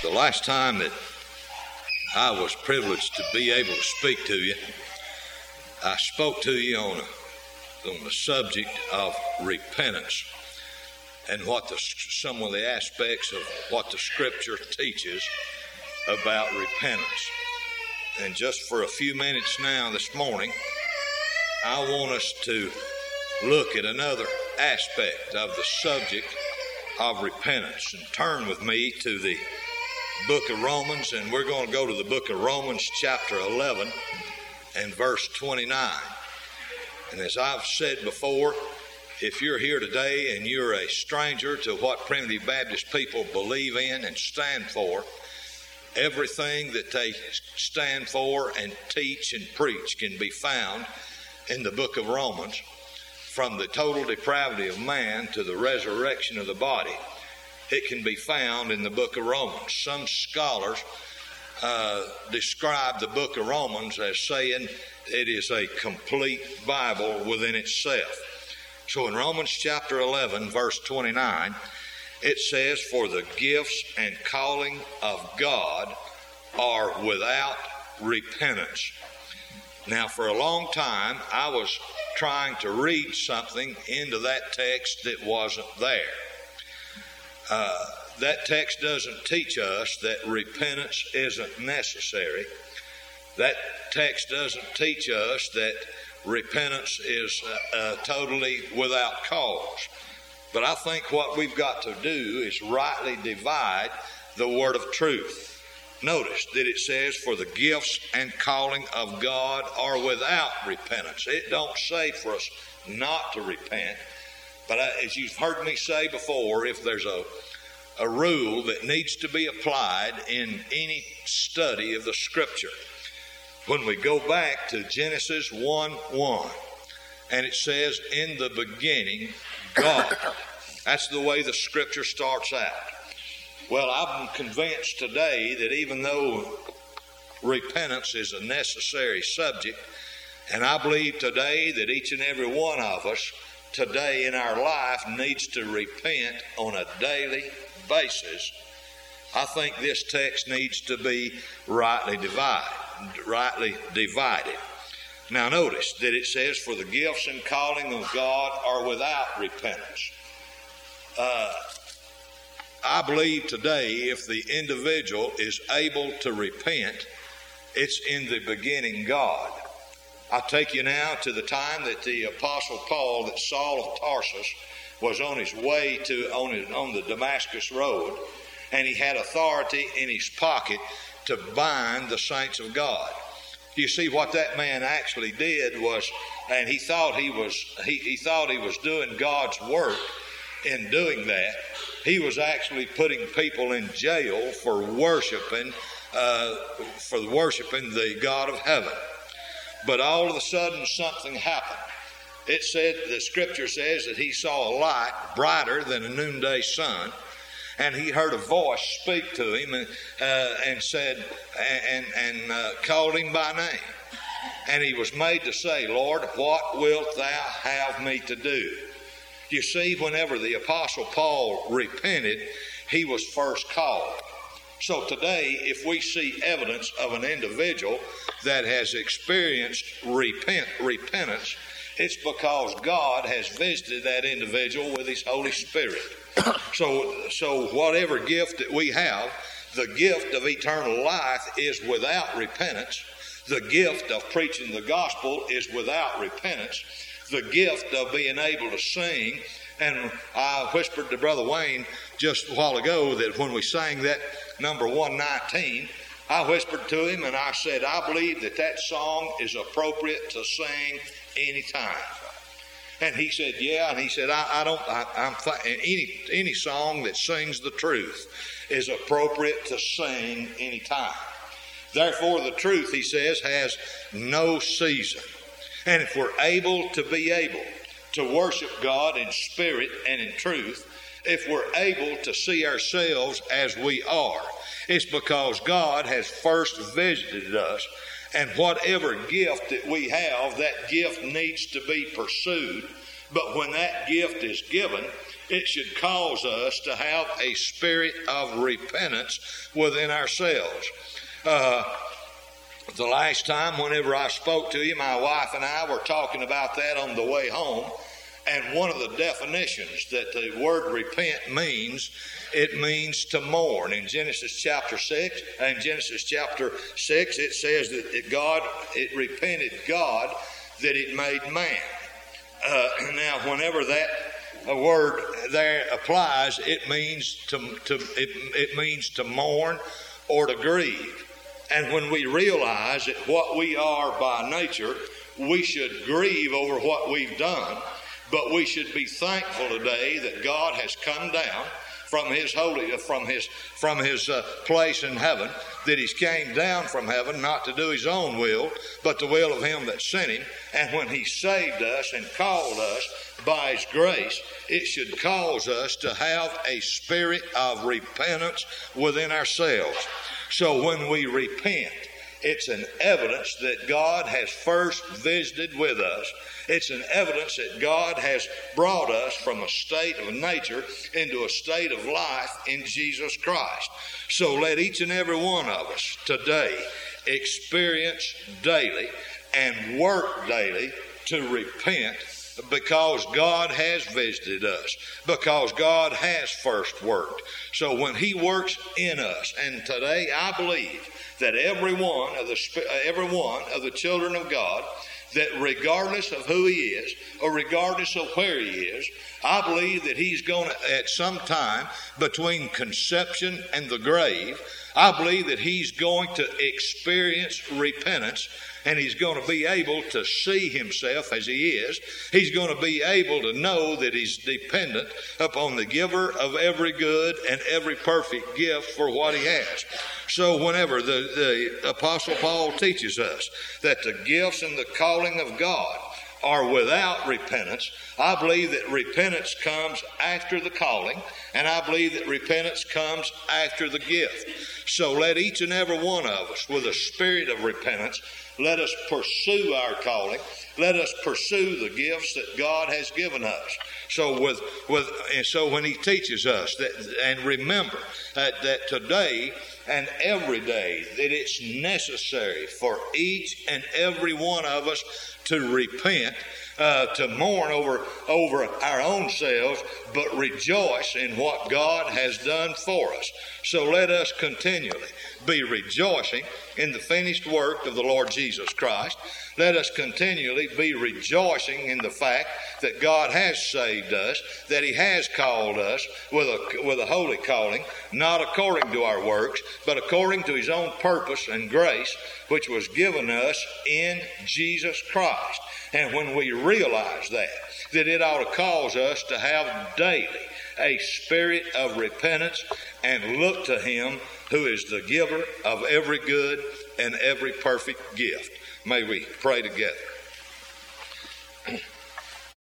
The last time that I was privileged to be able to speak to you, I spoke to you on the subject of repentance and some of the aspects of what the Scripture teaches about repentance. And just for a few minutes now this morning, I want us to look at another aspect of the subject of repentance. And turn with me to the book of Romans, and we're going to go to the book of Romans chapter 11 and verse 29. And as I've said before, if you're here today and you're a stranger to what Primitive Baptist people believe in and stand for, everything that they stand for and teach and preach can be found in the book of Romans, from the total depravity of man to the resurrection of the body. It can be found in the book of Romans. Some scholars describe the book of Romans as saying it is a complete Bible within itself. So in Romans chapter 11, verse 29, it says, "For the gifts and calling of God are without repentance." Now, for a long time, I was trying to read something into that text that wasn't there. That text doesn't teach us that repentance isn't necessary. That text doesn't teach us that repentance is totally without cause. But I think what we've got to do is rightly divide the word of truth. Notice that it says, "For the gifts and calling of God are without repentance." It don't say for us not to repent. But as you've heard me say before, if there's a rule that needs to be applied in any study of the Scripture, when we go back to Genesis 1:1, and it says, "In the beginning, God." That's the way the Scripture starts out. Well, I'm convinced today that even though repentance is a necessary subject, and I believe today that each and every one of us today in our life needs to repent on a daily basis, I think this text needs to be rightly divided. Now notice that it says, "For the gifts and calling of God are without repentance." I believe today if the individual is able to repent, it's in the beginning God. I'll take you now to the time that the Apostle Paul, that Saul of Tarsus, was on his way on the Damascus road, and he had authority in his pocket to bind the saints of God. You see, what that man actually did was, and he thought he was doing God's work in doing that. He was actually putting people in jail for worshiping the God of heaven. But all of a sudden something happened. The Scripture says that he saw a light brighter than a noonday sun, and he heard a voice speak to him and said, and called him by name. And he was made to say, "Lord, what wilt thou have me to do?" You see, whenever the Apostle Paul repented, he was first called. So today, if we see evidence of an individual that has experienced repentance, it's because God has visited that individual with His Holy Spirit. So whatever gift that we have, the gift of eternal life is without repentance. The gift of preaching the gospel is without repentance. The gift of being able to sing, and I whispered to Brother Wayne just a while ago that when we sang that number 119, I whispered to him and I said, I believe that song is appropriate to sing anytime. And he said, yeah. And he said, any song that sings the truth is appropriate to sing anytime. Therefore, the truth, he says, has no season. And if we're able to worship God in spirit and in truth, if we're able to see ourselves as we are, it's because God has first visited us. And whatever gift that we have, that gift needs to be pursued But when that gift is given, it should cause us to have a spirit of repentance within ourselves. The last time, whenever I spoke to you, my wife and I were talking about that on the way home. And one of the definitions that the word repent means, it means to mourn. In Genesis chapter 6, it says that it repented God that it made man. Now, whenever that word there applies, it means to mourn or to grieve. And when we realize that what we are by nature, we should grieve over what we've done. But we should be thankful today that God has come down from his place in heaven, that he's came down from heaven not to do his own will, but the will of him that sent him. And when he saved us and called us by his grace, it should cause us to have a spirit of repentance within ourselves. So when we repent, it's an evidence that God has first visited with us. It's an evidence that God has brought us from a state of nature into a state of life in Jesus Christ. So let each and every one of us today experience daily and work daily to repent, because God has visited us, because God has first worked. So when he works in us, and today I believe that every one of the children of God, that regardless of who he is or regardless of where he is, I believe that he's going to, at some time between conception and the grave, I believe that he's going to experience repentance, and he's going to be able to see himself as he is. He's going to be able to know that he's dependent upon the giver of every good and every perfect gift for what he has. So whenever the Apostle Paul teaches us that the gifts and the calling of God are without repentance, I believe that repentance comes after the calling, and I believe that repentance comes after the gift. So let each and every one of us, with a spirit of repentance, let us pursue our calling. Let us pursue the gifts that God has given us. So so when he teaches us that, and remember that today and every day, that it's necessary for each and every one of us to repent, to mourn over our own selves, but rejoice in what God has done for us. So let us continually be rejoicing in the finished work of the Lord Jesus Christ. Let us continually be rejoicing in the fact that God has saved us, that he has called us with a holy calling, not according to our works, but according to his own purpose and grace, which was given us in Jesus Christ. And when we realize that it ought to cause us to have daily a spirit of repentance and look to him who is the giver of every good and every perfect gift. May we pray together.